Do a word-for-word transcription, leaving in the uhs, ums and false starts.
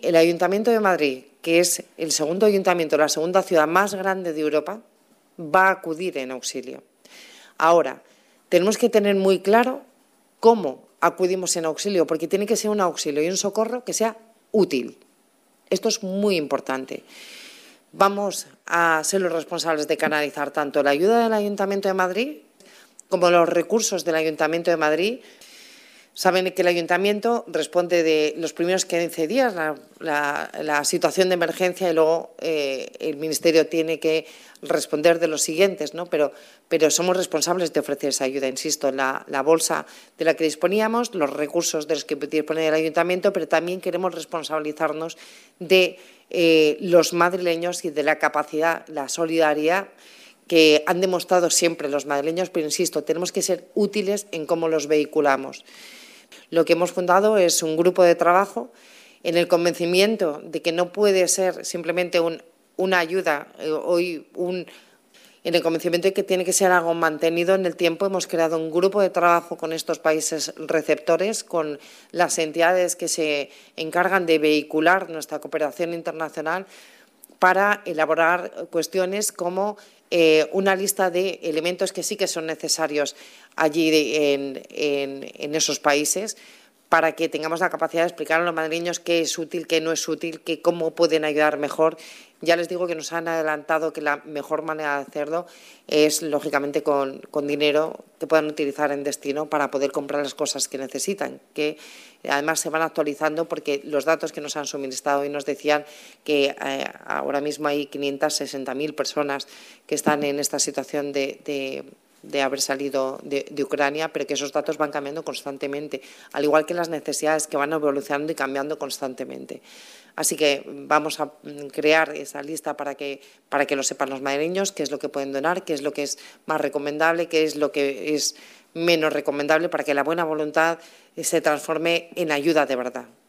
El Ayuntamiento de Madrid, que es el segundo ayuntamiento, la segunda ciudad más grande de Europa, va a acudir en auxilio. Ahora, tenemos que tener muy claro cómo acudimos en auxilio, porque tiene que ser un auxilio y un socorro que sea útil. Esto es muy importante. Vamos a ser los responsables de canalizar tanto la ayuda del Ayuntamiento de Madrid como los recursos del Ayuntamiento de Madrid. Saben que el Ayuntamiento responde de los primeros quince días la, la, la situación de emergencia y luego eh, el Ministerio tiene que responder de los siguientes, ¿no? Pero, pero somos responsables de ofrecer esa ayuda, insisto, la, la bolsa de la que disponíamos, los recursos de los que dispone el Ayuntamiento, pero también queremos responsabilizarnos de eh, los madrileños y de la capacidad, la solidaridad que han demostrado siempre los madrileños, pero insisto, tenemos que ser útiles en cómo los vehiculamos. Lo que hemos fundado es un grupo de trabajo en el convencimiento de que no puede ser simplemente un, una ayuda, hoy un, en el convencimiento de que tiene que ser algo mantenido en el tiempo. Hemos creado un grupo de trabajo con estos países receptores, con las entidades que se encargan de vehicular nuestra cooperación internacional para elaborar cuestiones como eh, una lista de elementos que sí que son necesarios allí de, en, en, en esos países, para que tengamos la capacidad de explicar a los madrileños qué es útil, qué no es útil, qué, cómo pueden ayudar mejor. Ya les digo que nos han adelantado que la mejor manera de hacerlo es, lógicamente, con, con dinero que puedan utilizar en destino para poder comprar las cosas que necesitan, que además se van actualizando porque los datos que nos han suministrado hoy nos decían que eh, ahora mismo hay quinientas sesenta mil personas que están en esta situación de, de de haber salido de, de Ucrania, pero que esos datos van cambiando constantemente, al igual que las necesidades que van evolucionando y cambiando constantemente. Así que vamos a crear esa lista para que, para que lo sepan los madrileños, qué es lo que pueden donar, qué es lo que es más recomendable, qué es lo que es menos recomendable, para que la buena voluntad se transforme en ayuda de verdad.